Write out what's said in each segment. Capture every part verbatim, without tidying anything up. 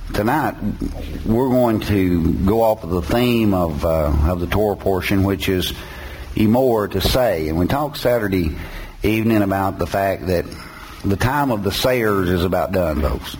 tonight we're going to go off of the theme of uh, of the Torah portion, which is Emor, to say. And we talked Saturday evening about the fact that the time of the sayers is about done, folks.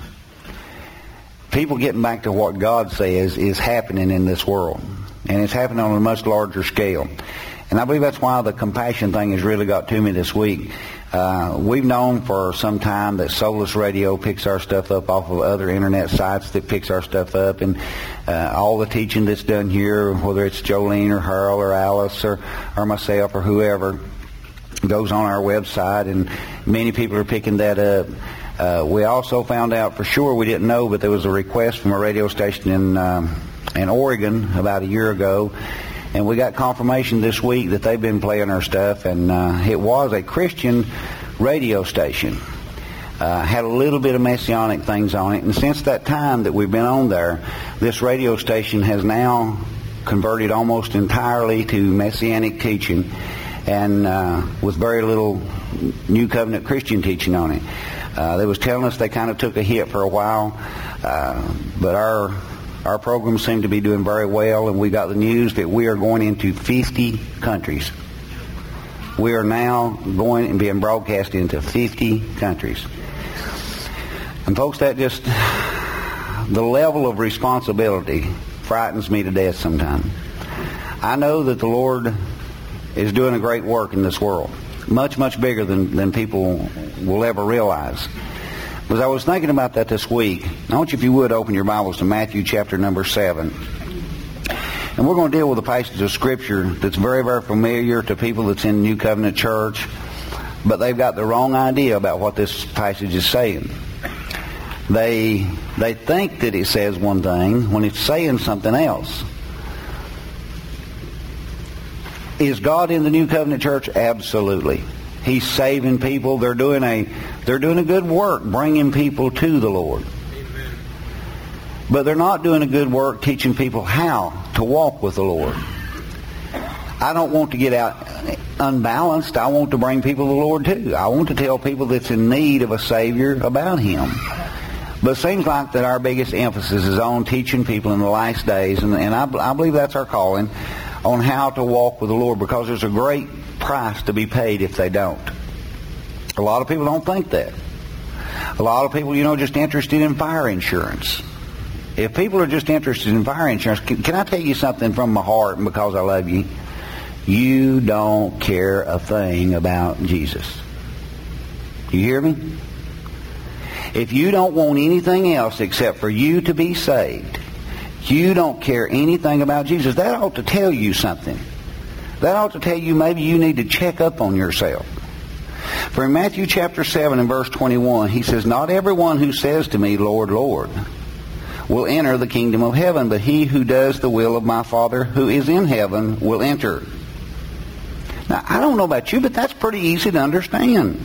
People getting back to what God says is happening in this world. And it's happening on a much larger scale. And I believe that's why the compassion thing has really got to me this week. Uh, we've known for some time that Solus Radio picks our stuff up off of other internet sites that picks our stuff up. And uh, all the teaching that's done here, whether it's Jolene or Harold or Alice or, or myself or whoever, goes on our website. And many people are picking that up. Uh, we also found out for sure, we didn't know, but there was a request from a radio station in um, in Oregon about a year ago, and we got confirmation this week that they've been playing our stuff, and uh, it was a Christian radio station. Uh, had a little bit of messianic things on it, and since that time that we've been on there, this radio station has now converted almost entirely to messianic teaching, and uh, with very little New Covenant Christian teaching on it. Uh, they was telling us they kind of took a hit for a while, uh, but our our programs seem to be doing very well, and we got the news that we are going into fifty countries. We are now going and being broadcast into fifty countries. And folks, that just, the level of responsibility frightens me to death sometimes. I know that the Lord is doing a great work in this world. Much, much bigger than, than people will ever realize. As I was thinking about that this week, I want you, if you would, open your Bibles to Matthew chapter number seven. And we're going to deal with a passage of Scripture that's very, very familiar to people that's in New Covenant Church, but they've got the wrong idea about what this passage is saying. They, they think that it says one thing when it's saying something else. Is God in the New Covenant Church? Absolutely. He's saving people. They're doing a they're doing a good work bringing people to the Lord. Amen. But they're not doing a good work teaching people how to walk with the Lord. I don't want to get out unbalanced. I want to bring people to the Lord too. I want to tell people that's in need of a Savior about Him. But it seems like that our biggest emphasis is on teaching people in the last days, and, and I, I believe that's our calling, on how to walk with the Lord, because there's a great price to be paid if they don't. A lot of people don't think that. A lot of people, you know, just interested in fire insurance. If people are just interested in fire insurance, can, can I tell you something from my heart and because I love you? You don't care a thing about Jesus. You hear me? If you don't want anything else except for you to be saved, you don't care anything about Jesus, that ought to tell you something. That ought to tell you maybe you need to check up on yourself. For in Matthew chapter seven and verse twenty-one, he says, "Not everyone who says to me, Lord, Lord, will enter the kingdom of heaven, but he who does the will of my Father who is in heaven will enter." Now, I don't know about you, but that's pretty easy to understand.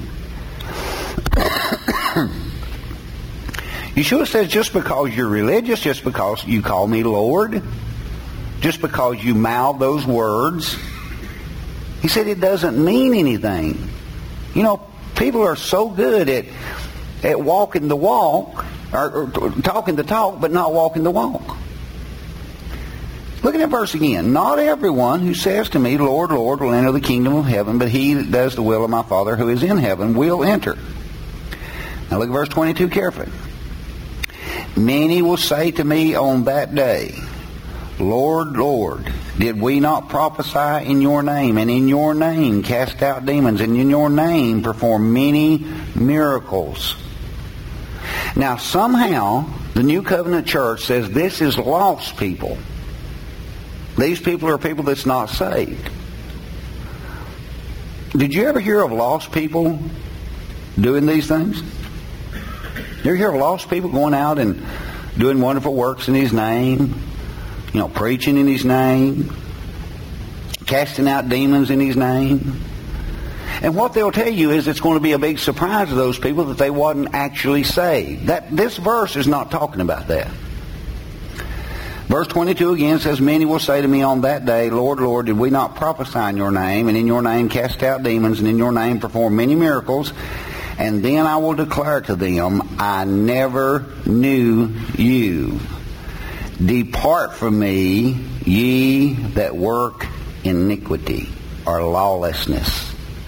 Yeshua says, just because you're religious, just because you call me Lord, just because you mouth those words, he said it doesn't mean anything. You know, people are so good at at walking the walk, or, or talking the talk, but not walking the walk. Look at that verse again. "Not everyone who says to me, Lord, Lord, will enter the kingdom of heaven, but he that does the will of my Father who is in heaven will enter." Now look at verse twenty-two carefully. "Many will say to me on that day, Lord, Lord, did we not prophesy in your name, and in your name cast out demons, and in your name perform many miracles?" Now somehow the New Covenant Church says this is lost people. These people are people that's not saved. Did you ever hear of lost people doing these things? You ever hear of lost people going out and doing wonderful works in His name? You know, preaching in His name, casting out demons in His name. And what they'll tell you is it's going to be a big surprise to those people that they wasn't actually saved. That this verse is not talking about that. Verse twenty-two again says, "Many will say to me on that day, Lord, Lord, did we not prophesy in your name, and in your name cast out demons, and in your name perform many miracles?" And then I will declare to them, I never knew you. Depart from me, ye that work iniquity or lawlessness.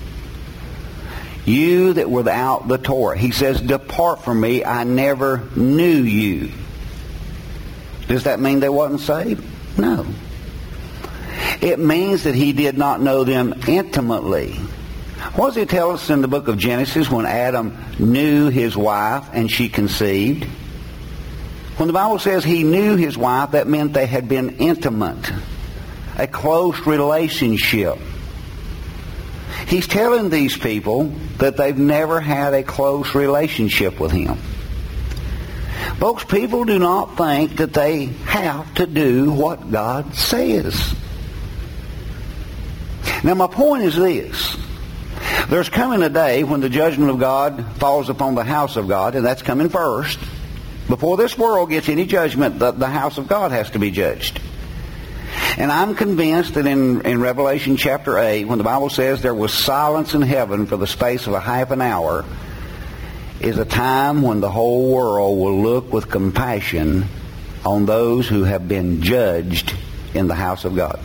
You that were without the Torah. He says, depart from me, I never knew you. Does that mean they wasn't saved? No. It means that he did not know them intimately. What does it tell us in the book of Genesis when Adam knew his wife and she conceived? When the Bible says he knew his wife, that meant they had been intimate, a close relationship. He's telling these people that they've never had a close relationship with him. Folks, people do not think that they have to do what God says. Now, my point is this. There's coming a day when the judgment of God falls upon the house of God, and that's coming first. Before this world gets any judgment, the, the house of God has to be judged. And I'm convinced that in, in Revelation chapter eight, when the Bible says there was silence in heaven for the space of a half an hour, is a time when the whole world will look with compassion on those who have been judged in the house of God.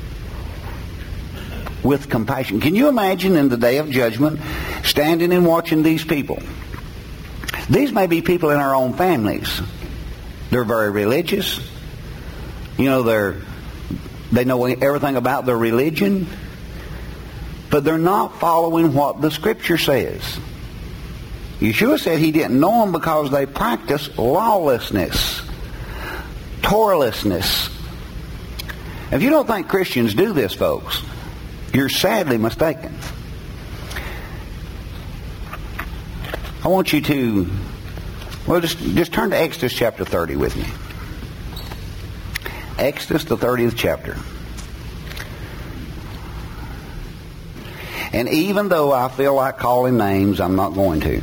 With compassion. Can you imagine in the day of judgment standing and watching these people? These may be people in our own families. They're very religious. You know, they're they know everything about their religion, but they're not following what the Scripture says. Yeshua said he didn't know them because they practice lawlessness, Torahlessness. If you don't think Christians do this, folks, you're sadly mistaken. I want you to, well, just, just turn to Exodus chapter thirty with me. Exodus, the thirtieth chapter. And even though I feel like calling names, I'm not going to.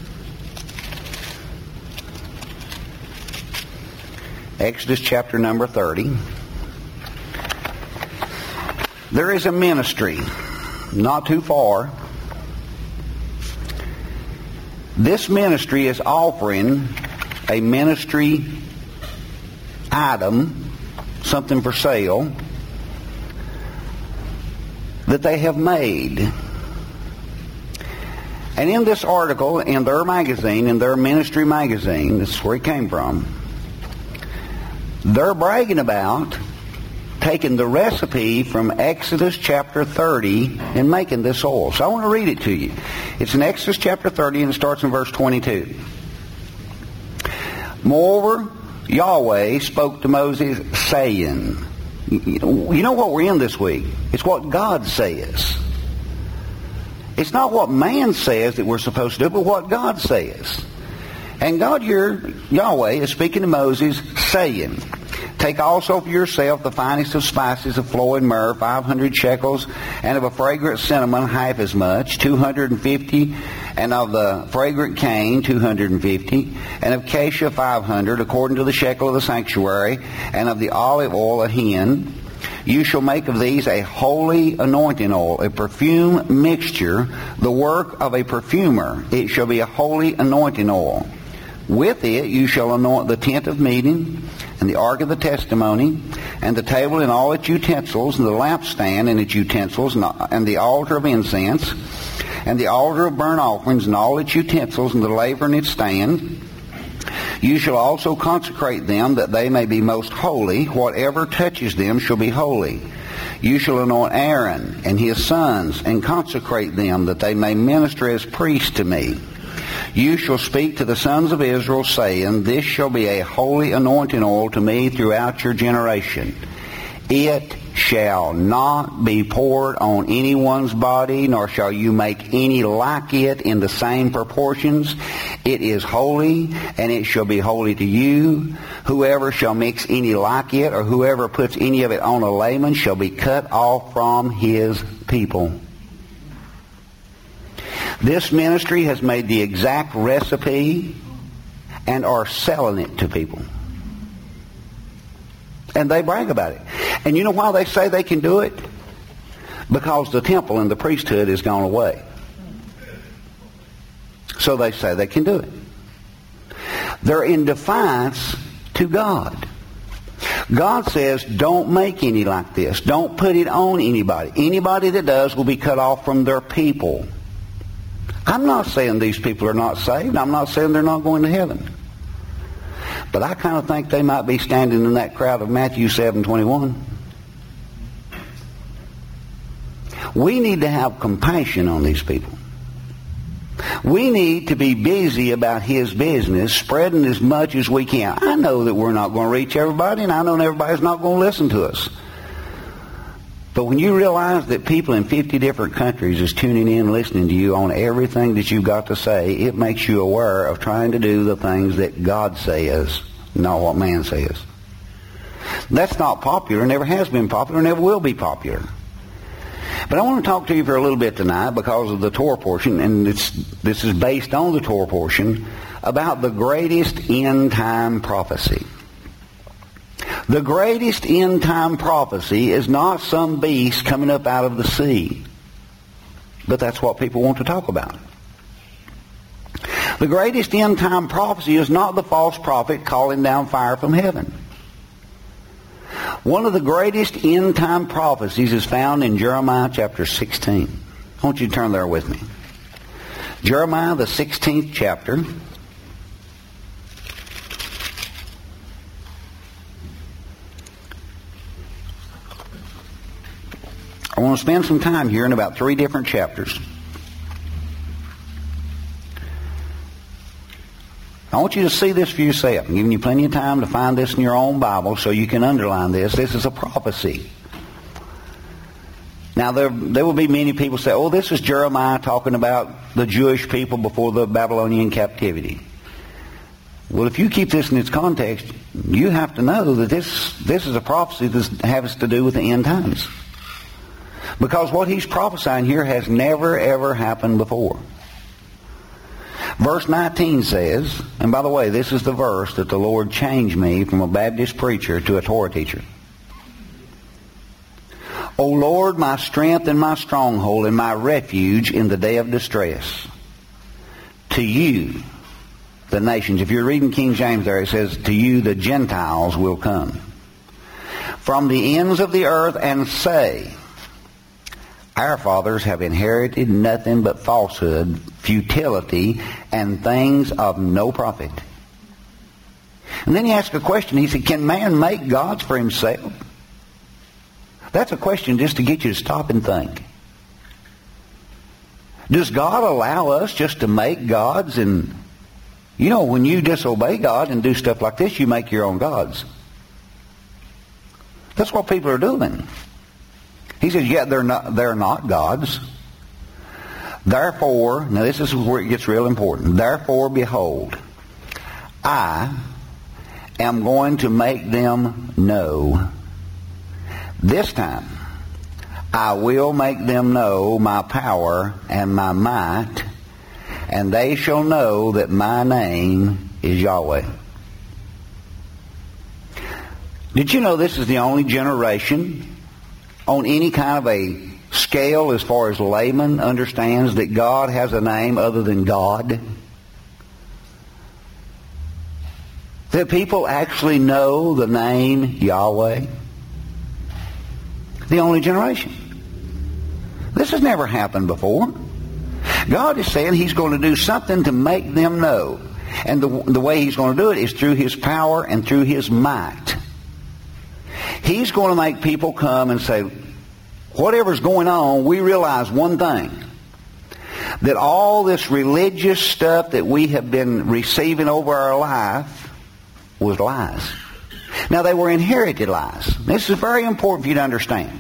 Exodus chapter number thirty. There is a ministry not too far. This ministry is offering a ministry item, something for sale, that they have made. And in this article, in their magazine, in their ministry magazine, this is where it came from, they're bragging about taking the recipe from Exodus chapter thirty and making this oil. So I want to read it to you. It's in Exodus chapter thirty and it starts in verse twenty-two. Moreover, Yahweh spoke to Moses, saying, you know what we're in this week? It's what God says. It's not what man says that we're supposed to do, but what God says. And God here, Yahweh, is speaking to Moses, saying, take also for yourself the finest of spices of flowing myrrh, five hundred shekels, and of a fragrant cinnamon, half as much, two hundred fifty, and of the fragrant cane, two hundred fifty, and of cassia, five hundred, according to the shekel of the sanctuary, and of the olive oil, a hin. You shall make of these a holy anointing oil, a perfume mixture, the work of a perfumer. It shall be a holy anointing oil. With it you shall anoint the tent of meeting, and the ark of the testimony, and the table and all its utensils, and the lampstand and its utensils, and the altar of incense, and the altar of burnt offerings, and all its utensils, and the laver and its stand. You shall also consecrate them, that they may be most holy. Whatever touches them shall be holy. You shall anoint Aaron and his sons, and consecrate them, that they may minister as priests to me. You shall speak to the sons of Israel, saying, this shall be a holy anointing oil to me throughout your generation. It shall not be poured on anyone's body, nor shall you make any like it in the same proportions. It is holy, and it shall be holy to you. Whoever shall mix any like it, or whoever puts any of it on a layman, shall be cut off from his people. This ministry has made the exact recipe and are selling it to people. And they brag about it. And you know why they say they can do it? Because the temple and the priesthood has gone away. So they say they can do it. They're in defiance to God. God says, don't make any like this. Don't put it on anybody. Anybody that does will be cut off from their people. I'm not saying these people are not saved. I'm not saying they're not going to heaven. But I kind of think they might be standing in that crowd of Matthew seven twenty-one. We need to have compassion on these people. We need to be busy about His business, spreading as much as we can. I know that we're not going to reach everybody, and I know everybody's not going to listen to us. But when you realize that people in fifty different countries is tuning in, listening to you on everything that you've got to say, it makes you aware of trying to do the things that God says, not what man says. That's not popular, never has been popular, never will be popular. But I want to talk to you for a little bit tonight because of the Torah portion, and it's, this is based on the Torah portion, about the greatest end-time prophecy. The greatest end-time prophecy is not some beast coming up out of the sea. But that's what people want to talk about. The greatest end-time prophecy is not the false prophet calling down fire from heaven. One of the greatest end-time prophecies is found in Jeremiah chapter sixteen. I want you to turn there with me. Jeremiah, the sixteenth chapter. I want to spend some time here in about three different chapters. I want you to see this for yourself. I'm giving you plenty of time to find this in your own Bible so you can underline this. This is a prophecy. Now, there, there will be many people say, oh, this is Jeremiah talking about the Jewish people before the Babylonian captivity. Well, if you keep this in its context, you have to know that this, this is a prophecy that has to do with the end times. Because what he's prophesying here has never, ever happened before. Verse nineteen says, and by the way, this is the verse that the Lord changed me from a Baptist preacher to a Torah teacher. O Lord, my strength and my stronghold and my refuge in the day of distress. To you, the nations. If you're reading King James there, it says, to you the Gentiles will come from the ends of the earth and say, our fathers have inherited nothing but falsehood, futility, and things of no profit. And then he asked a question. He said, can man make gods for himself? That's a question just to get you to stop and think. Does God allow us just to make gods? And, you know, when you disobey God and do stuff like this, you make your own gods. That's what people are doing. He says, yeah, they're not, they're not gods. Therefore, now this is where it gets real important. Therefore, behold, I am going to make them know. This time, I will make them know my power and my might, and they shall know that my name is Yahweh. Did you know this is the only generation on any kind of a scale as far as layman understands that God has a name other than God? That people actually know the name Yahweh? The only generation. This has never happened before. God is saying He's going to do something to make them know. And the, the way He's going to do it is through His power and through His might. He's going to make people come and say, whatever's going on, we realize one thing. That all this religious stuff that we have been receiving over our life was lies. Now, they were inherited lies. This is very important for you to understand.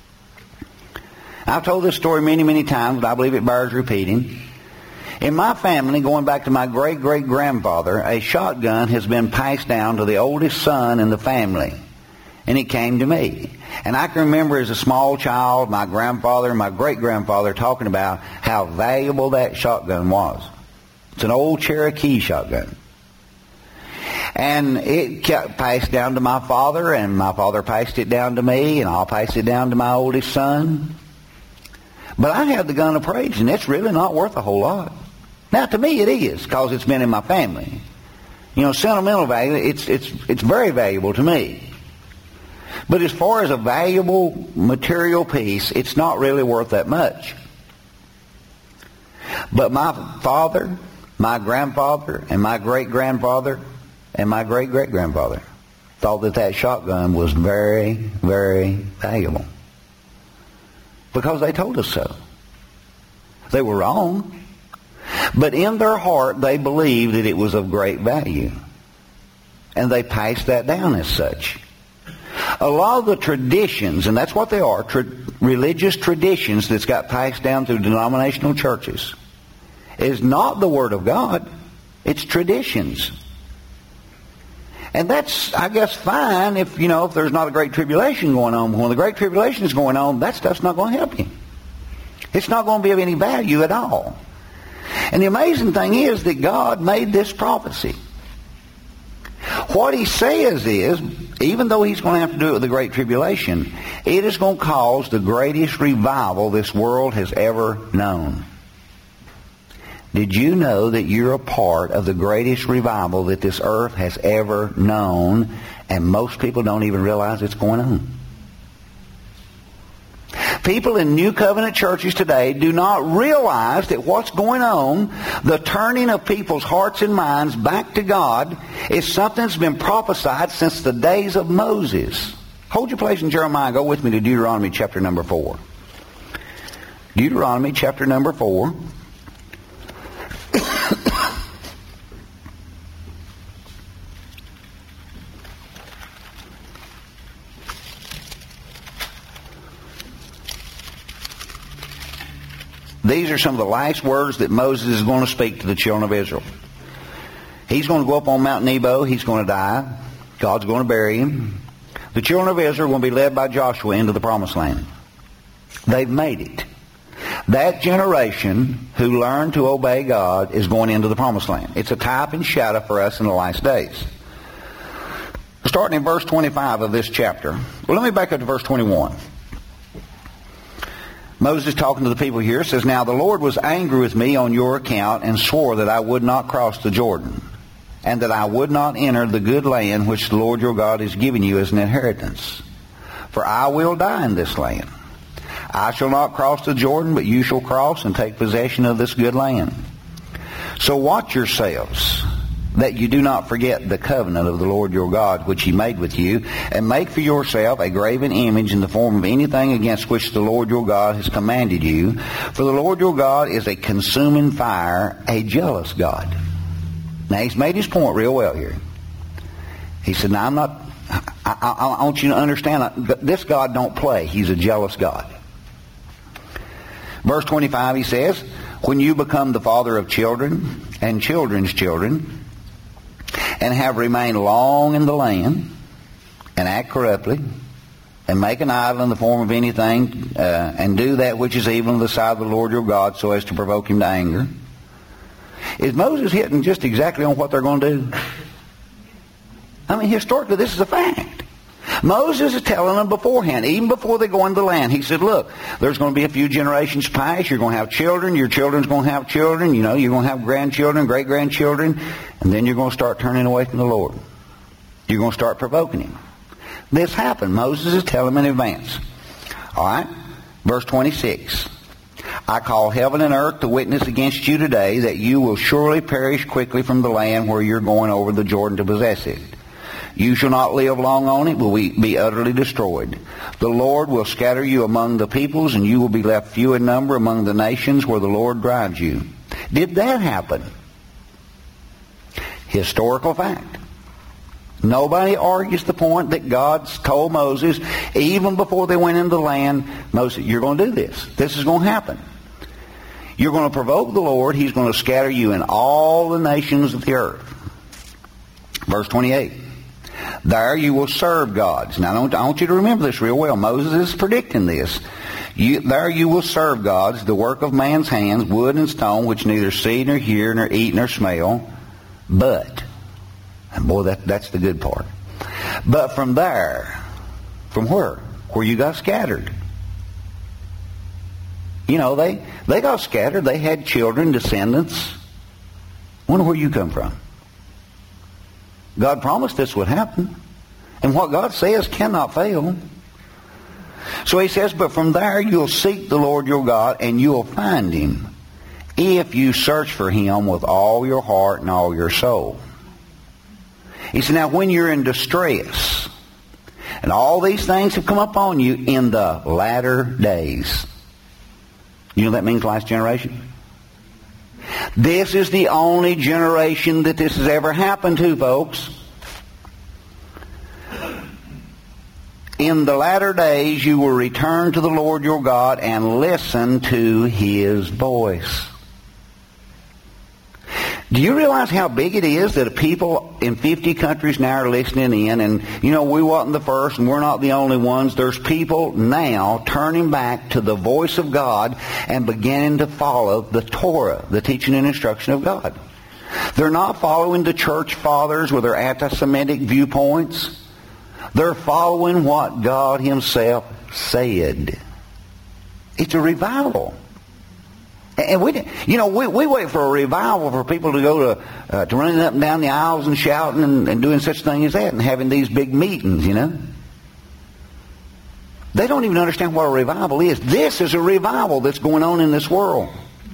I've told this story many, many times, but I believe it bears repeating. In my family, going back to my great-great-grandfather, a shotgun has been passed down to the oldest son in the family. And it came to me. And I can remember as a small child, my grandfather and my great-grandfather talking about how valuable that shotgun was. It's an old Cherokee shotgun. And it got passed down to my father, and my father passed it down to me, and I'll pass it down to my oldest son. But I have the gun of praise, and it's really not worth a whole lot. Now, to me, it is, because it's been in my family. You know, sentimental value, it's, it's, it's very valuable to me. But as far as a valuable material piece, it's not really worth that much. But my father, my grandfather, and my great-grandfather, and my great-great-grandfather thought that that shotgun was very, very valuable. Because they told us so. They were wrong. But in their heart, they believed that it was of great value. And they passed that down as such. A lot of the traditions, and that's what they are, tra- religious traditions that's got passed down through denominational churches, is not the Word of God. It's traditions. And that's, I guess, fine if, you know, if there's not a great tribulation going on. When the great tribulation is going on, that stuff's not going to help you. It's not going to be of any value at all. And the amazing thing is that God made this prophecy. What He says is, even though He's going to have to do it with the Great Tribulation, it is going to cause the greatest revival this world has ever known. Did you know that you're a part of the greatest revival that this earth has ever known, and most people don't even realize it's going on? People in New Covenant churches today do not realize that what's going on, the turning of people's hearts and minds back to God, is something that's been prophesied since the days of Moses. Hold your place in Jeremiah. Go with me to Deuteronomy chapter number four. Deuteronomy chapter number four. These are some of the last words that Moses is going to speak to the children of Israel. He's going to go up on Mount Nebo. He's going to die. God's going to bury him. The children of Israel are going to be led by Joshua into the promised land. They've made it. That generation who learned to obey God is going into the promised land. It's a type and shadow for us in the last days. Starting in verse twenty-five of this chapter. Well, let me back up to verse twenty-one. Moses talking to the people here says, "Now the Lord was angry with me on your account and swore that I would not cross the Jordan, and that I would not enter the good land which the Lord your God is giving you as an inheritance. For I will die in this land. I shall not cross the Jordan, but you shall cross and take possession of this good land. So watch yourselves, that you do not forget the covenant of the Lord your God, which He made with you, and make for yourself a graven image in the form of anything against which the Lord your God has commanded you. For the Lord your God is a consuming fire, a jealous God." Now, he's made his point real well here. He said, now, I'm not, I, I, I want you to understand, this God don't play. He's a jealous God. Verse twenty-five, he says, "When you become the father of children and children's children, and have remained long in the land, and act corruptly, and make an idol in the form of anything, uh, and do that which is evil in the sight of the Lord your God, so as to provoke Him to anger." Is Moses hitting just exactly on what they're going to do? I mean, historically, this is a fact. Moses is telling them beforehand, even before they go into the land. He said, look, there's going to be a few generations pass. You're going to have children. Your children's going to have children. You know, you're going to have grandchildren, great-grandchildren. And then you're going to start turning away from the Lord. You're going to start provoking Him. This happened. Moses is telling them in advance. All right? Verse twenty-six. "I call heaven and earth to witness against you today that you will surely perish quickly from the land where you're going over the Jordan to possess it. You shall not live long on it, but will be utterly destroyed. The Lord will scatter you among the peoples, and you will be left few in number among the nations where the Lord drives you." Did that happen? Historical fact. Nobody argues the point that God told Moses, even before they went into the land, Moses, you're going to do this. This is going to happen. You're going to provoke the Lord. He's going to scatter you in all the nations of the earth. Verse twenty-eight. "There you will serve gods." Now, I want you to remember this real well. Moses is predicting this. You, there you will serve gods, the work of man's hands, wood and stone, which neither see nor hear nor eat nor smell. But, and boy, that, that's the good part. "But from there," from where? Where you got scattered. You know, they, they got scattered. They had children, descendants, Wonder where you come from. God promised this would happen. And what God says cannot fail. So he says, but from there you'll seek the Lord your God, and you'll find him if you search for him with all your heart and all your soul. He said, now when you're in distress, and all these things have come upon you in the latter days. You know what that means, last generation? This is the only generation that this has ever happened to, folks. In the latter days you will return to the Lord your God and listen to his voice. Do you realize how big it is that people in fifty countries now are listening in? And, you know, we wasn't the first and we're not the only ones. There's people now turning back to the voice of God and beginning to follow the Torah, the teaching and instruction of God. They're not following the church fathers with their anti-Semitic viewpoints. They're following what God himself said. It's a revival. And we, you know, we, we wait for a revival for people to go to uh, to running up and down the aisles and shouting and, and doing such things as that and having these big meetings, you know. They don't even understand what a revival is. This is a revival that's going on in this world.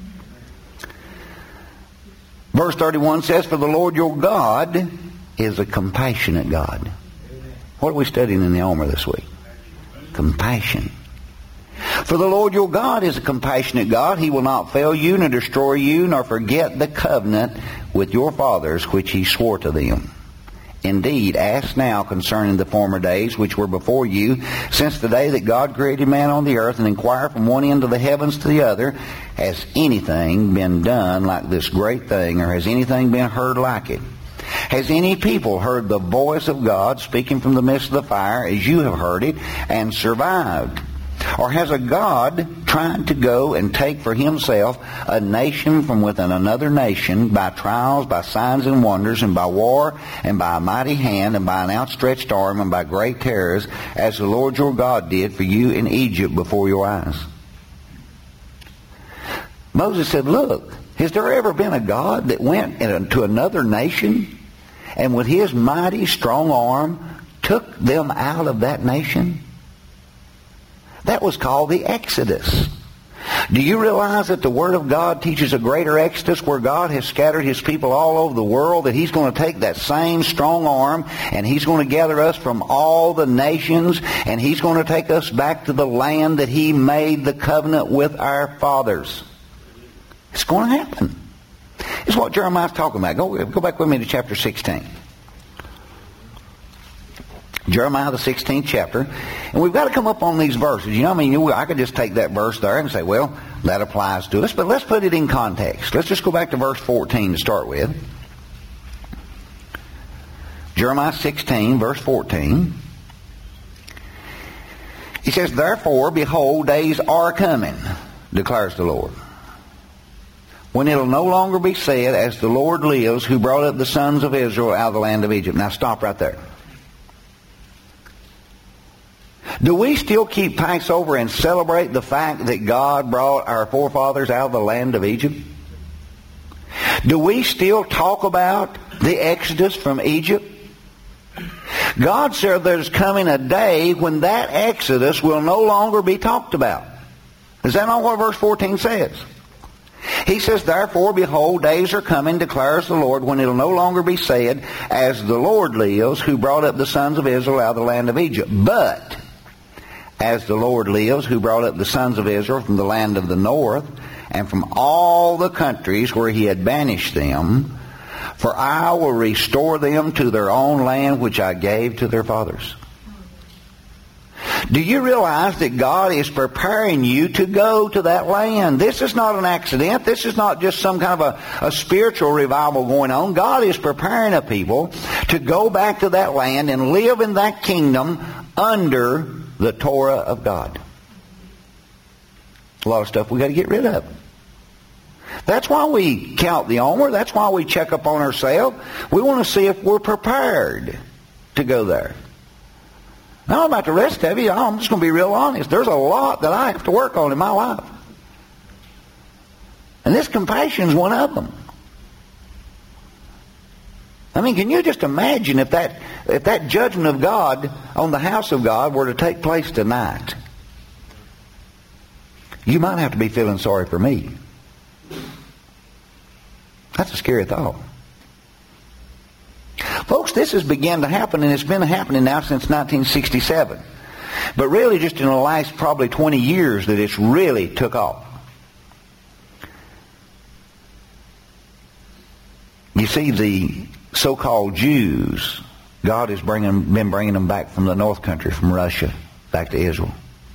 Verse thirty-one says, for the Lord your God is a compassionate God. What are we studying in the Omer this week? Compassion. For the Lord your God is a compassionate God. He will not fail you, nor destroy you, nor forget the covenant with your fathers, which he swore to them. Indeed, ask now concerning the former days which were before you, since the day that God created man on the earth, and inquire from one end of the heavens to the other, has anything been done like this great thing, or has anything been heard like it? Has any people heard the voice of God speaking from the midst of the fire, as you have heard it, and survived? Or has a God tried to go and take for himself a nation from within another nation by trials, by signs and wonders, and by war, and by a mighty hand, and by an outstretched arm, and by great terrors, as the Lord your God did for you in Egypt before your eyes? Moses said, look, has there ever been a God that went to another nation and with his mighty strong arm took them out of that nation? That was called the Exodus. Do you realize that the Word of God teaches a greater Exodus where God has scattered his people all over the world, that he's going to take that same strong arm and he's going to gather us from all the nations and he's going to take us back to the land that he made the covenant with our fathers? It's going to happen. It's what Jeremiah's talking about. Go, go back with me to chapter sixteen. Jeremiah, the sixteenth chapter. And we've got to come up on these verses. You know, I mean, I could just take that verse there and say, well, that applies to us. But let's put it in context. Let's just go back to verse fourteen to start with. Jeremiah sixteen, verse fourteen. He says, therefore, behold, days are coming, declares the Lord, when it'll no longer be said, as the Lord lives, who brought up the sons of Israel out of the land of Egypt. Now stop right there. Do we still keep Passover and celebrate the fact that God brought our forefathers out of the land of Egypt? Do we still talk about the Exodus from Egypt? God said there's coming a day when that Exodus will no longer be talked about. Is that not what verse fourteen says? He says, therefore, behold, days are coming, declares the Lord, when it will no longer be said, as the Lord lives, who brought up the sons of Israel out of the land of Egypt. But as the Lord lives, who brought up the sons of Israel from the land of the north, and from all the countries where he had banished them, for I will restore them to their own land which I gave to their fathers. Do you realize that God is preparing you to go to that land? This is not an accident. This is not just some kind of a, a spiritual revival going on. God is preparing a people to go back to that land and live in that kingdom under the Torah of God. A lot of stuff we got to get rid of. That's why we count the Omer. That's why we check up on ourselves. We want to see if we're prepared to go there. I don't know about the rest of you. I'm just going to be real honest. There's a lot that I have to work on in my life. And this compassion is one of them. I mean, can you just imagine if that if that judgment of God on the house of God were to take place tonight? You might have to be feeling sorry for me. That's a scary thought. Folks, this has begun to happen, and it's been happening now since nineteen sixty-seven. But really just in the last probably twenty years that it's really took off. You see, the so-called Jews, God has bringing, been bringing them back from the North Country, from Russia, back to Israel.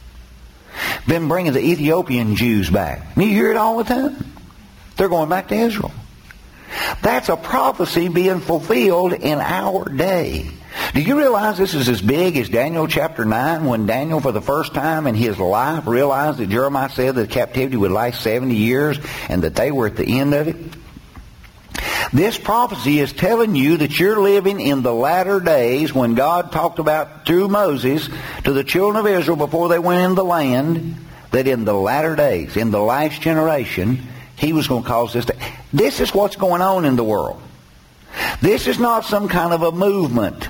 Been bringing the Ethiopian Jews back. You hear it all the time. They're going back to Israel. That's a prophecy being fulfilled in our day. Do you realize this is as big as Daniel chapter nine, when Daniel for the first time in his life realized that Jeremiah said that captivity would last seventy years and that they were at the end of it? This prophecy is telling you that you're living in the latter days, when God talked about through Moses to the children of Israel before they went in the land, that in the latter days, in the last generation, He was going to cause this to... This is what's going on in the world. This is not some kind of a movement.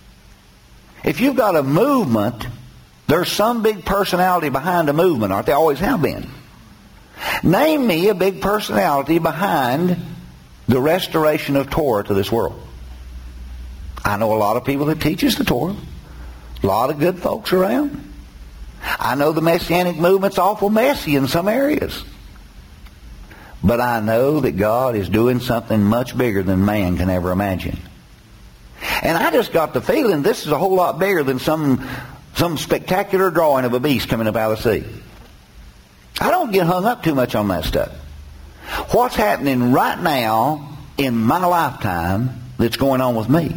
If you've got a movement, there's some big personality behind a movement, aren't they? Always have been. Name me a big personality behind the restoration of Torah to this world. I know a lot of people that teaches the Torah. A lot of good folks around. I know the Messianic movement's awful messy in some areas. But I know that God is doing something much bigger than man can ever imagine. And I just got the feeling this is a whole lot bigger than some, some spectacular drawing of a beast coming up out of the sea. I don't get hung up too much on that stuff. What's happening right now in my lifetime that's going on with me?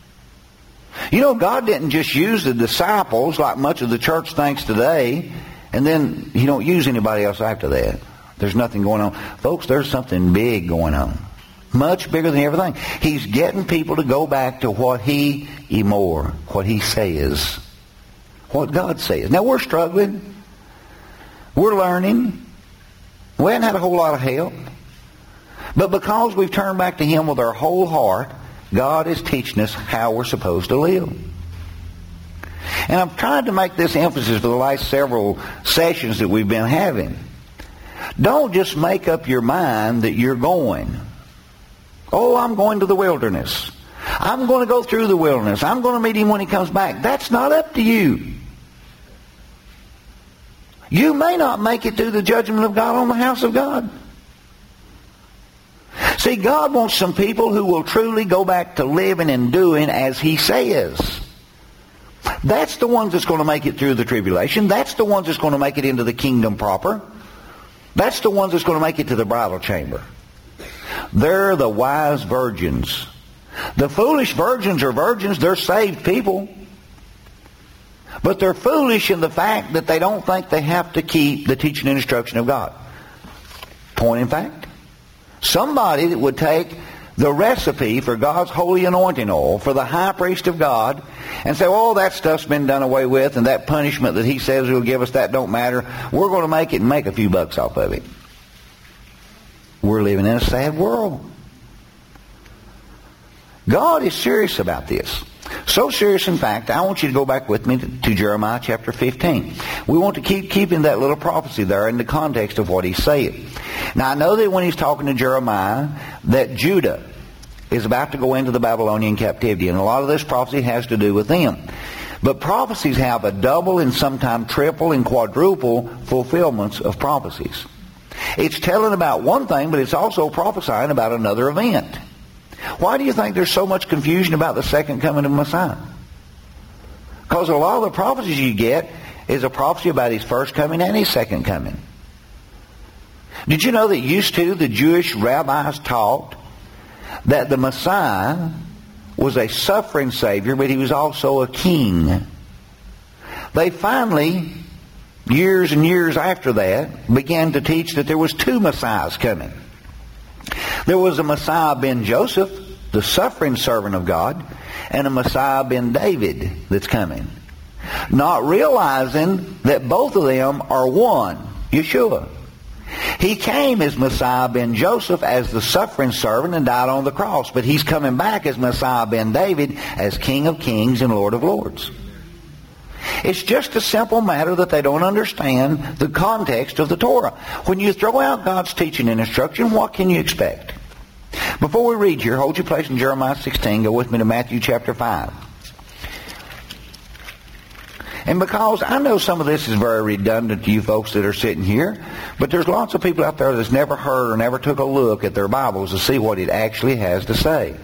You know, God didn't just use the disciples like much of the church thinks today, and then He don't use anybody else after that. There's nothing going on. Folks, there's something big going on. Much bigger than everything. He's getting people to go back to what He, Emor, what He says. What God says. Now, we're struggling. We're learning. We haven't had a whole lot of help. But because we've turned back to Him with our whole heart, God is teaching us how we're supposed to live. And I've tried to make this emphasis for the last several sessions that we've been having. Don't just make up your mind that you're going. Oh, I'm going to the wilderness. I'm going to go through the wilderness. I'm going to meet Him when He comes back. That's not up to you. You may not make it through the judgment of God on the house of God. See, God wants some people who will truly go back to living and doing as He says. That's the ones that's going to make it through the tribulation. That's the ones that's going to make it into the kingdom proper. That's the ones that's going to make it to the bridal chamber. They're the wise virgins. The foolish virgins are virgins. They're saved people. But they're foolish in the fact that they don't think they have to keep the teaching and instruction of God. Point in fact. Somebody that would take the recipe for God's holy anointing oil for the high priest of God and say, oh, that stuff's been done away with, and that punishment that He says He'll give us, that don't matter. We're going to make it and make a few bucks off of it. We're living in a sad world. God is serious about this. So serious, in fact, I want you to go back with me to, to Jeremiah chapter fifteen. We want to keep keeping that little prophecy there in the context of what He's saying. Now, I know that when He's talking to Jeremiah, that Judah is about to go into the Babylonian captivity, and a lot of this prophecy has to do with them. But prophecies have a double and sometimes triple and quadruple fulfillments of prophecies. It's telling about one thing, but it's also prophesying about another event. Why do you think there's so much confusion about the second coming of Messiah? Because a lot of the prophecies you get is a prophecy about His first coming and His second coming. Did you know that used to the Jewish rabbis taught that the Messiah was a suffering Savior, but He was also a king? They finally, years and years after that, began to teach that there was two Messiahs coming. There was a Messiah ben Joseph, the suffering servant of God, and a Messiah ben David that's coming. Not realizing that both of them are one, Yeshua. He came as Messiah ben Joseph, as the suffering servant, and died on the cross. But he's coming back as Messiah ben David, as King of kings and Lord of lords. It's just a simple matter that they don't understand the context of the Torah. When you throw out God's teaching and instruction, what can you expect? Before we read here, hold your place in Jeremiah sixteen. Go with me to Matthew chapter five. And because I know some of this is very redundant to you folks that are sitting here, but there's lots of people out there that's never heard or never took a look at their Bibles to see what it actually has to say.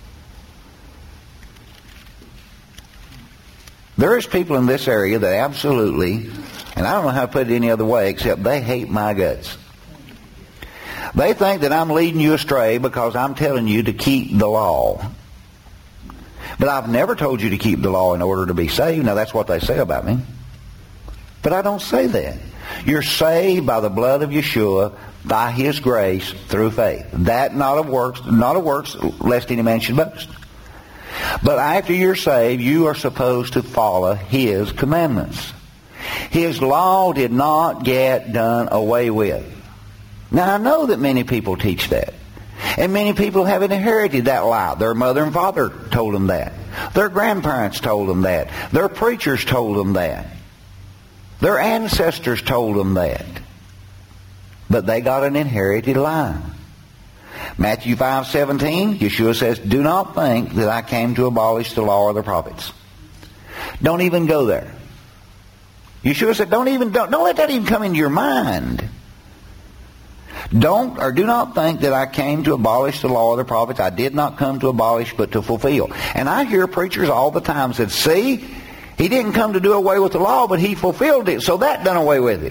There is people in this area that absolutely, and I don't know how to put it any other way, except they hate my guts. They think that I'm leading you astray because I'm telling you to keep the law. But I've never told you to keep the law in order to be saved. Now, that's what they say about me. But I don't say that. You're saved by the blood of Yeshua, by His grace, through faith. That not of works, not of works, lest any man should boast. But after you're saved, you are supposed to follow His commandments. His law did not get done away with. Now, I know that many people teach that. And many people have inherited that lie. Their mother and father told them that. Their grandparents told them that. Their preachers told them that. Their ancestors told them that. But they got an inherited lie. Matthew five seventeen, Yeshua says, do not think that I came to abolish the law or the prophets. Don't even go there. Yeshua said, don't even, don't, don't let that even come into your mind. Don't or do not think that I came to abolish the law or the prophets. I did not come to abolish, but to fulfill. And I hear preachers all the time say, see, He didn't come to do away with the law, but He fulfilled it, so that done away with it.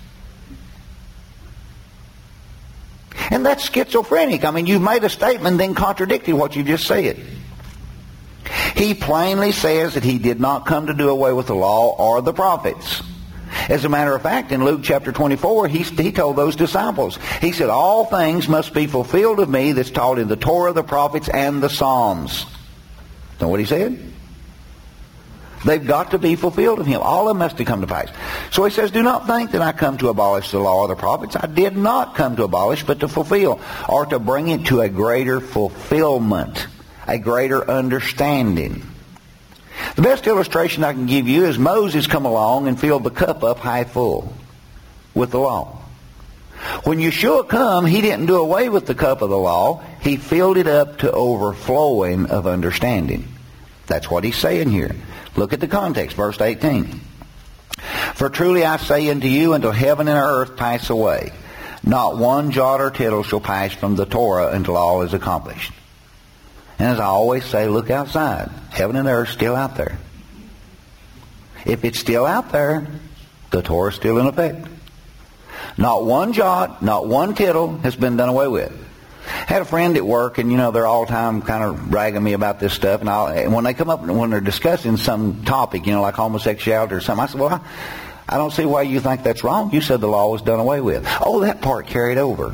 And that's schizophrenic. I mean, you've made a statement, then contradicted what you just said. He plainly says that He did not come to do away with the law or the prophets. As a matter of fact, in Luke chapter twenty-four, he, he told those disciples, He said, all things must be fulfilled of me that's taught in the Torah, the prophets, and the Psalms. Know what He said? They've got to be fulfilled of Him. All of them must have come to pass. So He says, do not think that I come to abolish the law or the prophets. I did not come to abolish, but to fulfill, or to bring it to a greater fulfillment, a greater understanding. The best illustration I can give you is Moses come along and filled the cup up high full with the law. When Yeshua come, He didn't do away with the cup of the law. He filled it up to overflowing of understanding. That's what He's saying here. Look at the context, verse eighteen. For truly I say unto you, until heaven and earth pass away, not one jot or tittle shall pass from the Torah until all is accomplished. And as I always say, look outside. Heaven and earth still out there. If it's still out there, the Torah is still in effect. Not one jot, not one tittle has been done away with. I had a friend at work, and you know, they're all the time kind of bragging me about this stuff. And, I'll, and when they come up, when they're discussing some topic, you know, like homosexuality or something, I said, well, I, I don't see why you think that's wrong. You said the law was done away with. Oh, that part carried over.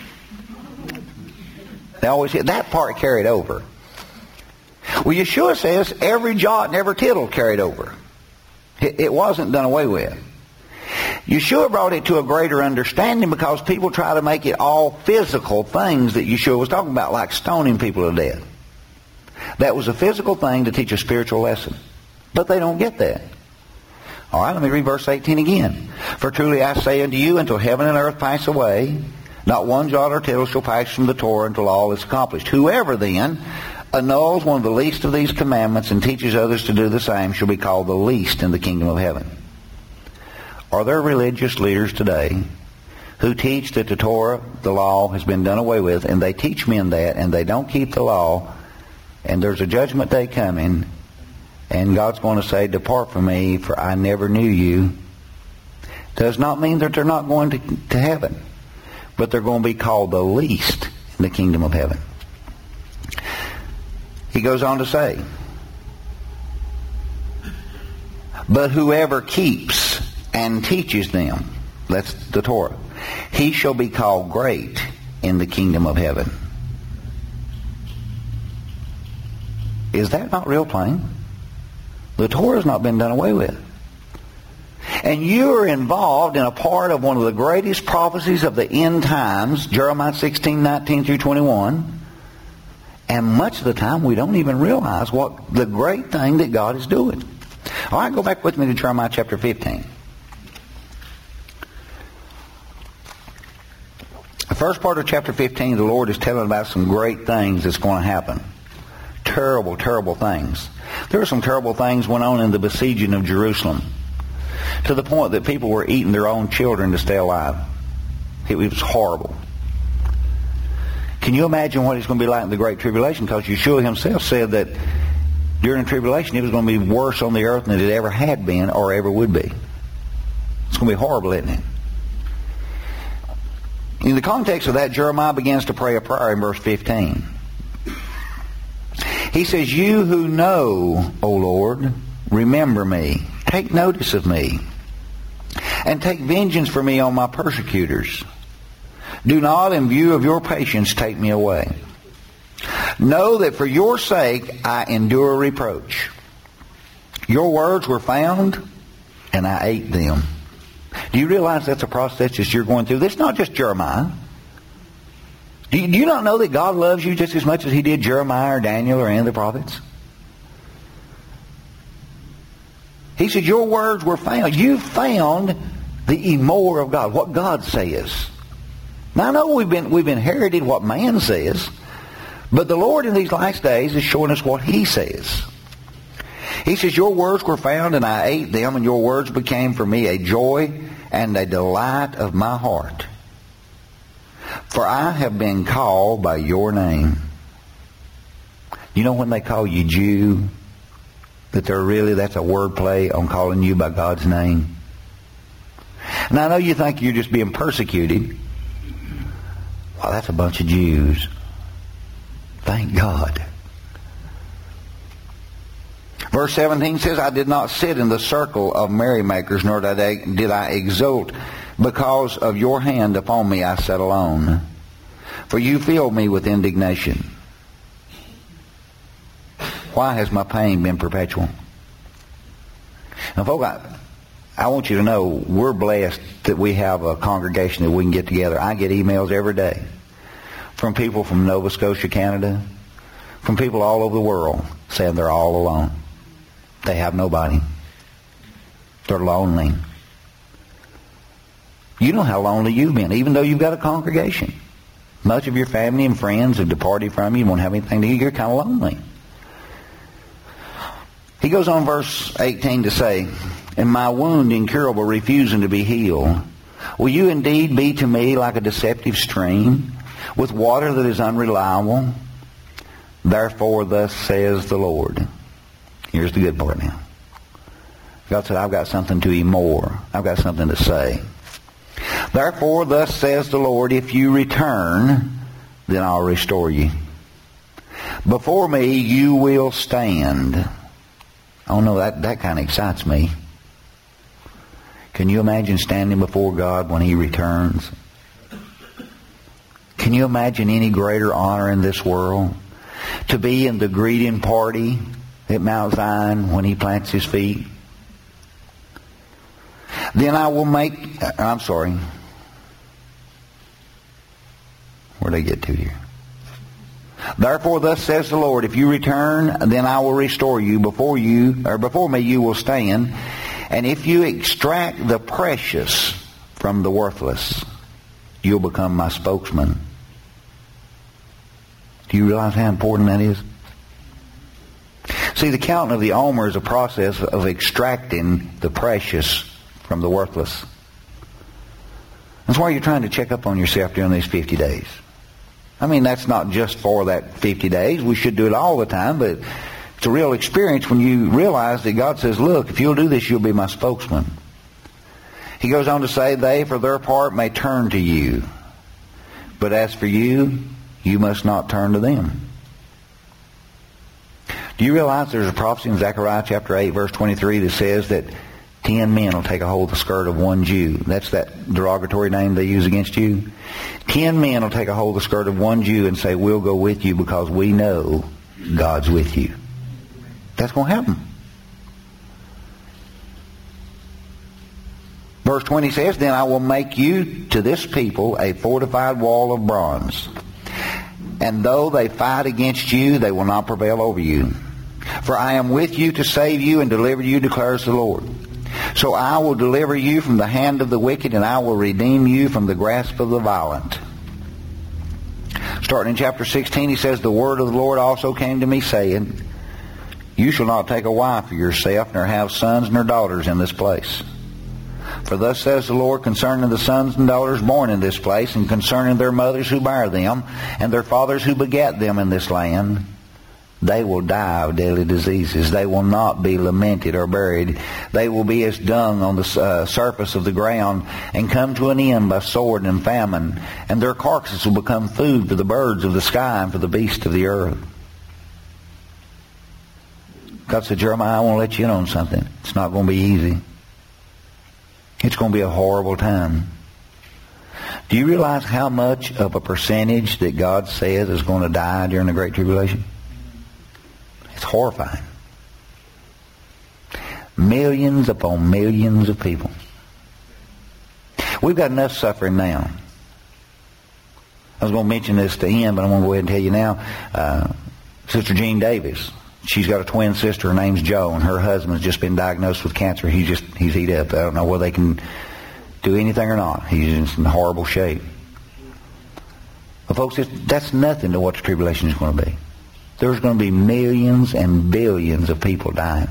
They always say, that part carried over. Well, Yeshua says every jot and every tittle carried over. It, it wasn't done away with. Yeshua brought it to a greater understanding because people try to make it all physical things that Yeshua was talking about, like stoning people to death. That was a physical thing to teach a spiritual lesson. But they don't get that. All right, let me read verse eighteen again. For truly I say unto you, until heaven and earth pass away, not one jot or tittle shall pass from the Torah until all is accomplished. Whoever then annuls one of the least of these commandments and teaches others to do the same shall be called the least in the kingdom of heaven. Are there religious leaders today who teach that the Torah, the law, has been done away with, and they teach men that, and they don't keep the law, and there's a judgment day coming, and God's going to say, depart from me, for I never knew you? Does not mean that they're not going to, to heaven, but they're going to be called the least in the kingdom of heaven. He goes on to say, but whoever keeps and teaches them, that's the Torah, he shall be called great in the kingdom of heaven. Is that not real plain? The Torah has not been done away with. And you are involved in a part of one of the greatest prophecies of the end times, Jeremiah sixteen, nineteen through twenty-one. And much of the time we don't even realize what the great thing that God is doing. All right, go back with me to Jeremiah chapter fifteen. The first part of chapter fifteen, the Lord is telling about some great things that's going to happen. Terrible, terrible things. There were some terrible things went on in the besieging of Jerusalem, to the point that people were eating their own children to stay alive. It was horrible. Can you imagine what it's going to be like in the Great Tribulation? Because Yeshua himself said that during the tribulation it was going to be worse on the earth than it ever had been or ever would be. It's going to be horrible, isn't it? In the context of that, Jeremiah begins to pray a prayer in verse fifteen. He says, "You who know, O Lord, remember me. Take notice of me. And take vengeance for me on my persecutors. Do not, in view of your patience, take me away. Know that for your sake I endure reproach. Your words were found, and I ate them." Do you realize that's a process that you're going through? That's not just Jeremiah. Do you, do you not know that God loves you just as much as He did Jeremiah or Daniel or any of the prophets? He said, your words were found. You found the emor of God, what God says. Now I know we've been we've inherited what man says, but the Lord in these last days is showing us what He says. He says, your words were found, and I ate them, and your words became for me a joy and a delight of my heart. For I have been called by your name. You know when they call you Jew, that they're really, that's a wordplay on calling you by God's name. And I know you think you're just being persecuted. Well, that's a bunch of Jews. Thank God. Verse seventeen says, I did not sit in the circle of merrymakers, nor did I, did I exult. Because of your hand upon me I sat alone. For you filled me with indignation. Why has my pain been perpetual? Now, folks, I, I want you to know we're blessed that we have a congregation that we can get together. I get emails every day from people from Nova Scotia, Canada, from people all over the world saying they're all alone. They have nobody. They're lonely. You know how lonely you've been, even though you've got a congregation. Much of your family and friends have departed from you. You won't have anything to do. You're kind of lonely. He goes on verse eighteen to say, "And my wound incurable, refusing to be healed. Will you indeed be to me like a deceptive stream, with water that is unreliable? Therefore thus says the Lord." Here's the good part now. God said, I've got something to eat more. I've got something to say. Therefore, thus says the Lord, if you return, then I'll restore you. Before me you will stand. Oh no, that, that kind of excites me. Can you imagine standing before God when He returns? Can you imagine any greater honor in this world? To be in the greeting party at Mount Zion when He plants His feet? Then I will make... I'm sorry. Where'd I get to here? Therefore, thus says the Lord, if you return, then I will restore you. Before you, or before me, you will stand. And if you extract the precious from the worthless, you'll become my spokesman. Do you realize how important that is? See, the counting of the omer is a process of extracting the precious from the worthless. That's why you're trying to check up on yourself during these fifty days. I mean, that's not just for that fifty days. We should do it all the time, but it's a real experience when you realize that God says, look, if you'll do this, you'll be my spokesman. He goes on to say, they for their part may turn to you, but as for you, you must not turn to them. Do you realize there's a prophecy in Zechariah chapter eight, verse twenty-three that says that ten men will take a hold of the skirt of one Jew? That's that derogatory name they use against you. Ten men will take a hold of the skirt of one Jew and say, we'll go with you because we know God's with you. That's going to happen. Verse twenty says, Then I will make you to this people a fortified wall of bronze. And though they fight against you, they will not prevail over you. For I am with you to save you and deliver you, declares the Lord. So I will deliver you from the hand of the wicked, and I will redeem you from the grasp of the violent. Starting in chapter sixteen, he says, The word of the Lord also came to me, saying, You shall not take a wife for yourself, nor have sons nor daughters in this place. For thus says the Lord concerning the sons and daughters born in this place, and concerning their mothers who bare them, and their fathers who begat them in this land, they will die of deadly diseases. They will not be lamented or buried. They will be as dung on the uh, surface of the ground, and come to an end by sword and famine. And their carcasses will become food for the birds of the sky and for the beasts of the earth. God said, Jeremiah, I want to let you in on something. It's not going to be easy. It's going to be a horrible time. Do you realize how much of a percentage that God says is going to die during the Great Tribulation? It's horrifying. Millions upon millions of people. We've got enough suffering now. I was going to mention this to him, but I'm going to go ahead and tell you now. Uh, Sister Jean Davis, she's got a twin sister. Her name's Jo, and her husband's just been diagnosed with cancer. He's just, he's eat up. I don't know whether they can do anything or not. He's in horrible shape. But folks, that's nothing to what the tribulation is going to be. There's going to be millions and billions of people dying.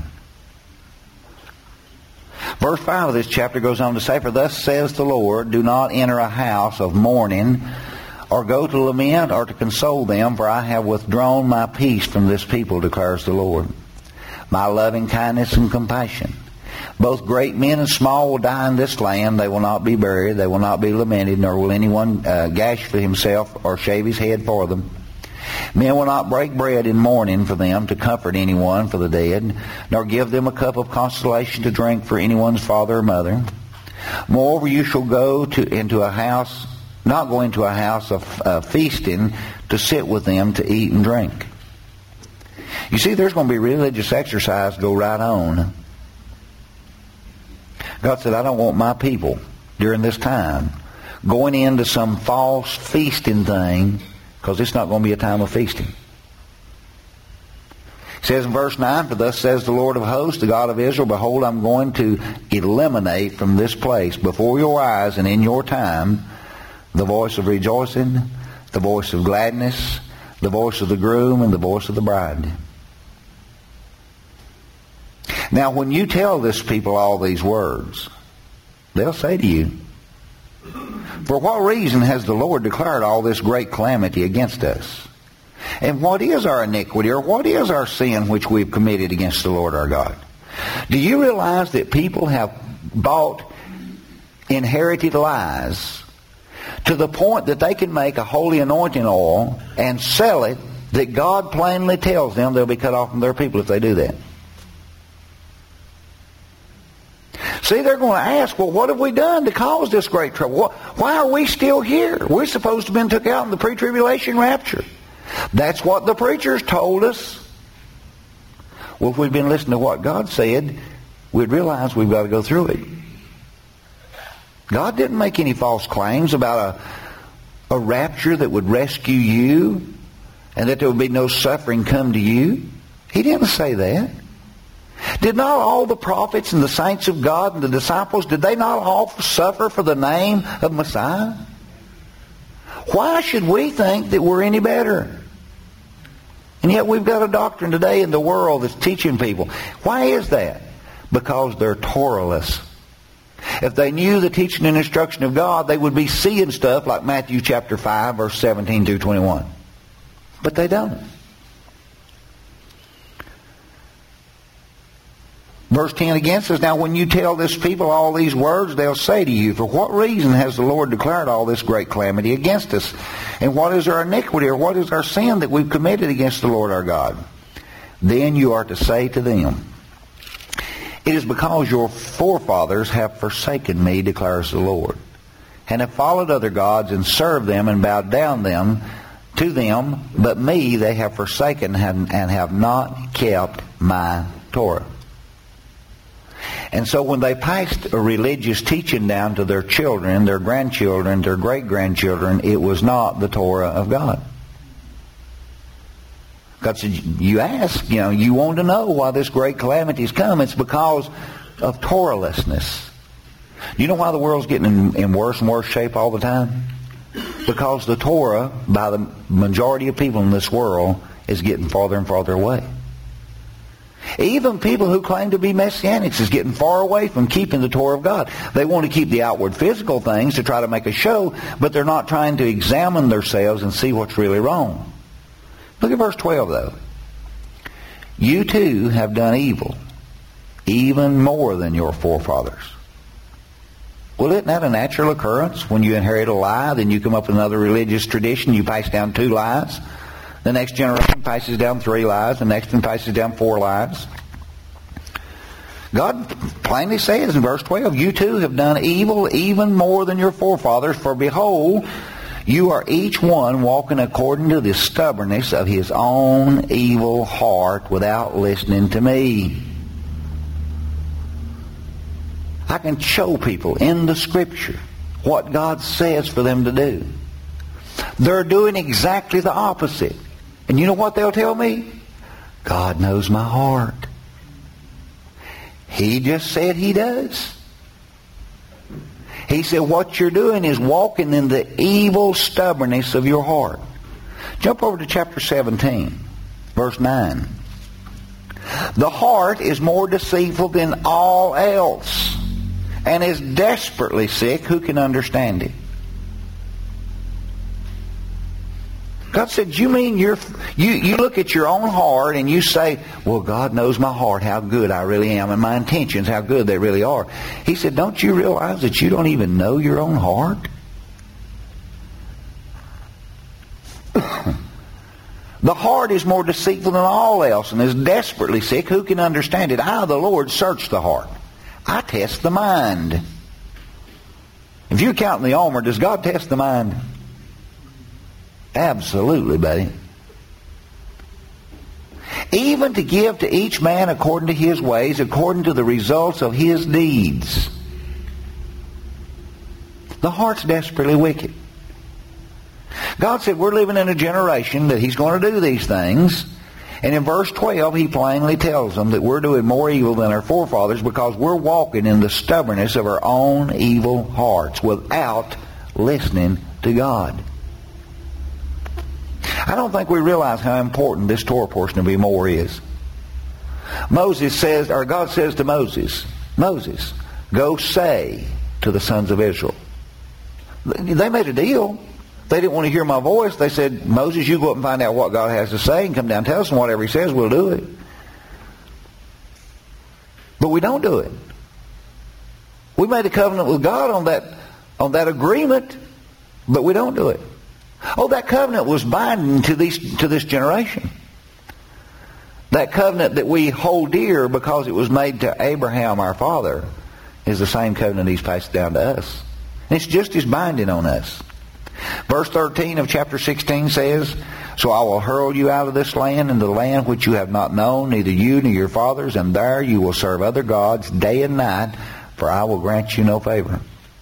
Verse five of this chapter goes on to say, For thus says the Lord, Do not enter a house of mourning, or go to lament, or to console them, for I have withdrawn my peace from this people, declares the Lord. My loving kindness and compassion. Both great men and small will die in this land. They will not be buried. They will not be lamented, nor will anyone uh, gash for himself or shave his head for them. Men will not break bread in mourning for them to comfort anyone for the dead, nor give them a cup of consolation to drink for anyone's father or mother. Moreover, you shall go to into a house, not go into a house of uh, feasting to sit with them to eat and drink. You see, there's going to be religious exercise go right on. God said, I don't want my people during this time going into some false feasting thing, because it's not going to be a time of feasting. It says in verse nine, For thus says the Lord of hosts, the God of Israel, Behold, I'm going to eliminate from this place before your eyes and in your time the voice of rejoicing, the voice of gladness, the voice of the groom, and the voice of the bride. Now, when you tell this people all these words, they'll say to you, For what reason has the Lord declared all this great calamity against us? And what is our iniquity, or what is our sin which we've committed against the Lord our God? Do you realize that people have bought inherited lies to the point that they can make a holy anointing oil and sell it, that God plainly tells them they'll be cut off from their people if they do that? See, they're going to ask, well, what have we done to cause this great trouble? Why are we still here? We're supposed to have been took out in the pre-tribulation rapture. That's what the preachers told us. Well, if we'd been listening to what God said, we'd realize we've got to go through it. God didn't make any false claims about a, a rapture that would rescue you and that there would be no suffering come to you. He didn't say that. Did not all the prophets and the saints of God and the disciples, did they not all suffer for the name of Messiah? Why should we think that we're any better? And yet we've got a doctrine today in the world that's teaching people. Why is that? Because they're Torahless. If they knew the teaching and instruction of God, they would be seeing stuff like Matthew chapter five, verse seventeen through twenty-one. But they don't. Verse ten again says, Now when you tell this people all these words, they'll say to you, For what reason has the Lord declared all this great calamity against us? And what is our iniquity, or what is our sin that we've committed against the Lord our God? Then you are to say to them, It is because your forefathers have forsaken me, declares the Lord, and have followed other gods and served them and bowed down them to them, but me they have forsaken and have not kept my Torah. And so when they passed a religious teaching down to their children, their grandchildren, their great-grandchildren, it was not the Torah of God. God said, you ask, you know, you want to know why this great calamity has come. It's because of Torahlessness. You know why the world's getting in, in worse and worse shape all the time? Because the Torah, by the majority of people in this world, is getting farther and farther away. Even people who claim to be Messianics is getting far away from keeping the Torah of God. They want to keep the outward physical things to try to make a show, but they're not trying to examine themselves and see what's really wrong. Look at verse twelve, though. You too have done evil, even more than your forefathers. Well, isn't that a natural occurrence? When you inherit a lie, then you come up with another religious tradition, you pass down two lies. The next generation passes down three lies. The next one passes down four lies. God plainly says in verse twelve, you too have done evil even more than your forefathers. For behold, you are each one walking according to the stubbornness of his own evil heart without listening to me. I can show people in the Scripture what God says for them to do. They're doing exactly the opposite. And you know what they'll tell me? God knows my heart. He just said He does. He said what you're doing is walking in the evil stubbornness of your heart. Jump over to chapter seventeen, verse nine. The heart is more deceitful than all else, and is desperately sick. Who can understand it? God said, you mean you're, you, you look at your own heart and you say, well, God knows my heart, how good I really am, and my intentions, how good they really are. He said, don't you realize that you don't even know your own heart? The heart is more deceitful than all else and is desperately sick. Who can understand it? I, the Lord, search the heart. I test the mind. If you're counting the Omer, does God test the mind? Absolutely, buddy. Even to give to each man according to his ways, according to the results of his deeds. The heart's desperately wicked. God said we're living in a generation that He's going to do these things. And in verse twelve, He plainly tells them that we're doing more evil than our forefathers because we're walking in the stubbornness of our own evil hearts without listening to God. I don't think we realize how important this Torah portion of Emor is. Moses says, or God says to Moses, Moses, go say to the sons of Israel. They made a deal. They didn't want to hear my voice. They said, Moses, you go up and find out what God has to say and come down and tell us, and whatever He says, we'll do it. But we don't do it. We made a covenant with God on that, on that agreement, but we don't do it. Oh, that covenant was binding to these to this generation. That covenant that we hold dear because it was made to Abraham, our father, is the same covenant He's passed down to us. And it's just as binding on us. Verse thirteen of chapter sixteen says, so I will hurl you out of this land into the land which you have not known, neither you nor your fathers, and there you will serve other gods day and night, for I will grant you no favor.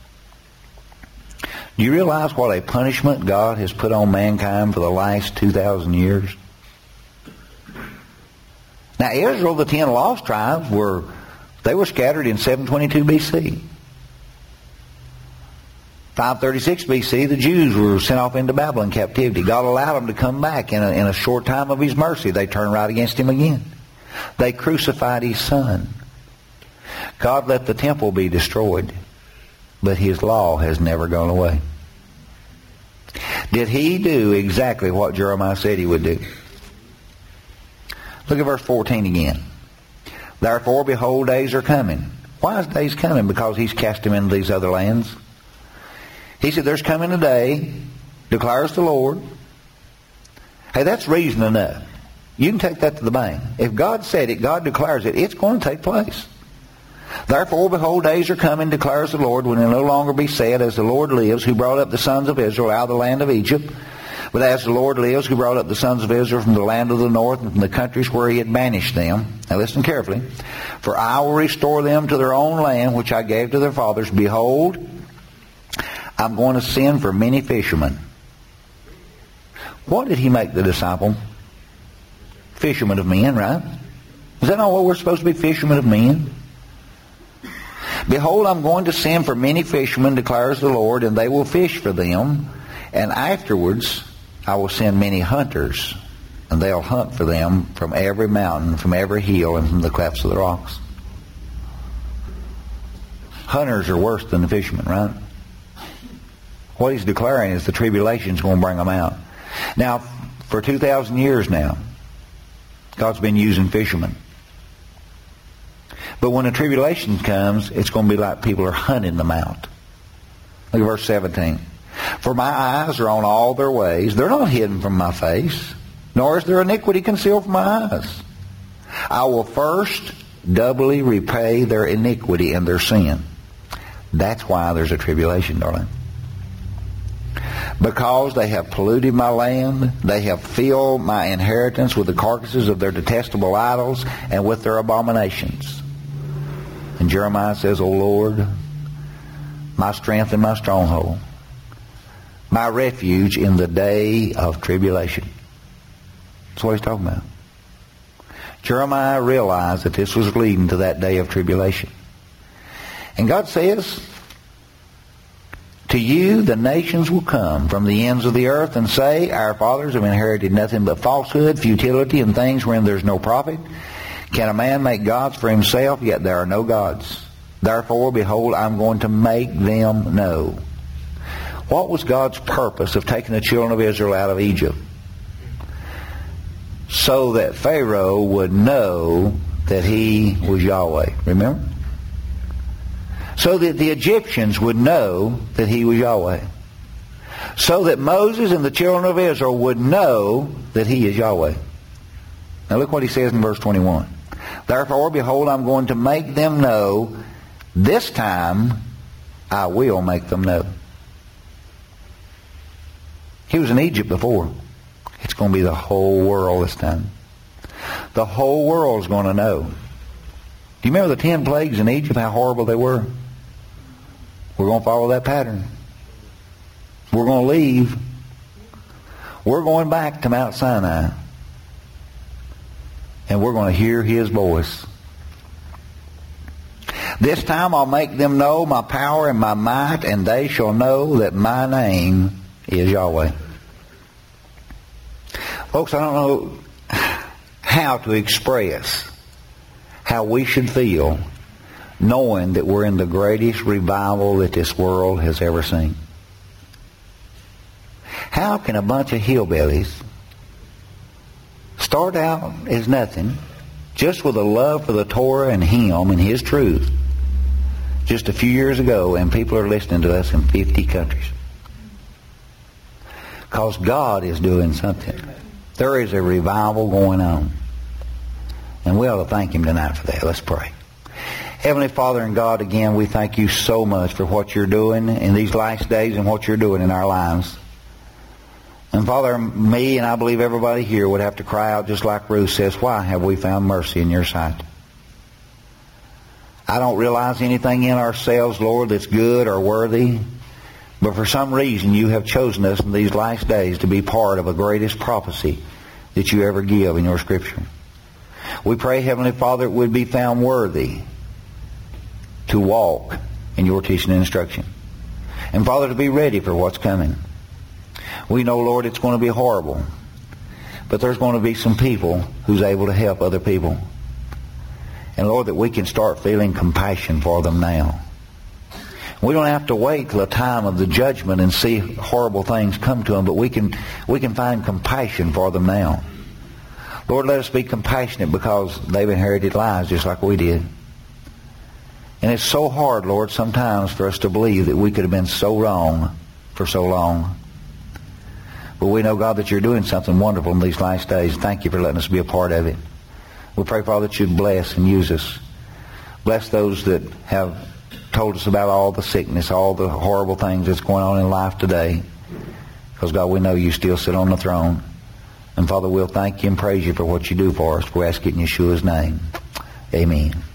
Do you realize what a punishment God has put on mankind for the last two thousand years? Now Israel, the ten lost tribes, were they were scattered in seven twenty-two B C. five thirty-six B C, the Jews were sent off into Babylon captivity. God allowed them to come back in a, in a short time of His mercy. They turned right against Him again. They crucified His Son. God let the temple be destroyed, but His law has never gone away. Did He do exactly what Jeremiah said He would do? Look at verse fourteen again. Therefore, behold, days are coming. Why is days coming? Because He's cast them into these other lands. He said, there's coming a day, declares the Lord. Hey, that's reason enough. You can take that to the bank. If God said it, God declares it, it's going to take place. Therefore, behold, days are coming, declares the Lord, when it will no longer be said, as the Lord lives, who brought up the sons of Israel out of the land of Egypt. But as the Lord lives, who brought up the sons of Israel from the land of the north and from the countries where he had banished them. Now listen carefully. For I will restore them to their own land, which I gave to their fathers. Behold, I'm going to send for many fishermen. What did he make the disciple? Fishermen of men, right? Is that not what we're supposed to be, fishermen of men? Behold, I'm going to send for many fishermen, declares the Lord, and they will fish for them. And afterwards, I will send many hunters, and they'll hunt for them from every mountain, from every hill, and from the clefts of the rocks. Hunters are worse than the fishermen, right? What he's declaring is the tribulation's going to bring them out. Now, for two thousand years now, God's been using fishermen. But when the tribulation comes, it's going to be like people are hunting them out. Look at verse seventeen. For my eyes are on all their ways. They're not hidden from my face, nor is their iniquity concealed from my eyes. I will first doubly repay their iniquity and their sin. That's why there's a tribulation, darling. Because they have polluted my land, they have filled my inheritance with the carcasses of their detestable idols and with their abominations. And Jeremiah says, O Lord, my strength and my stronghold, my refuge in the day of tribulation. That's what he's talking about. Jeremiah realized that this was leading to that day of tribulation. And God says, to you the nations will come from the ends of the earth and say, our fathers have inherited nothing but falsehood, futility, and things wherein there's no profit. Can a man make gods for himself? Yet there are no gods. Therefore, behold, I'm going to make them know. What was God's purpose of taking the children of Israel out of Egypt? So that Pharaoh would know that he was Yahweh. Remember? So that the Egyptians would know that he was Yahweh. So that Moses and the children of Israel would know that he is Yahweh. Now look what he says in verse twenty-one. Therefore, behold, I'm going to make them know. This time, I will make them know. He was in Egypt before. It's going to be the whole world this time. The whole world is going to know. Do you remember the ten plagues in Egypt, how horrible they were? We're going to follow that pattern. We're going to leave. We're going back to Mount Sinai. And we're going to hear his voice. This time I'll make them know my power and my might, and they shall know that my name is Yahweh. Folks, I don't know how to express how we should feel knowing that we're in the greatest revival that this world has ever seen. How can a bunch of hillbillies start out as nothing, just with a love for the Torah and Him and His truth, just a few years ago, and people are listening to us in fifty countries? Because God is doing something. There is a revival going on. And we ought to thank Him tonight for that. Let's pray. Heavenly Father and God, again, we thank You so much for what You're doing in these last days and what You're doing in our lives. And Father, me and I believe everybody here would have to cry out just like Ruth says, why have we found mercy in Your sight? I don't realize anything in ourselves, Lord, that's good or worthy. But for some reason, You have chosen us in these last days to be part of the greatest prophecy that You ever give in Your Scripture. We pray, Heavenly Father, it would be found worthy to walk in Your teaching and instruction. And Father, to be ready for what's coming. We know, Lord, it's going to be horrible. But there's going to be some people who's able to help other people. And Lord, that we can start feeling compassion for them now. We don't have to wait till the time of the judgment and see horrible things come to them, but we can we can find compassion for them now. Lord, let us be compassionate because they've inherited lives just like we did. And it's so hard, Lord, sometimes for us to believe that we could have been so wrong for so long. But we know, God, that You're doing something wonderful in these last days. Thank You for letting us be a part of it. We pray, Father, that You'd bless and use us. Bless those that have told us about all the sickness, all the horrible things that's going on in life today. Because, God, we know you still sit on the throne. And, Father, we'll thank you and praise you for what you do for us. We ask it in Yeshua's name. Amen.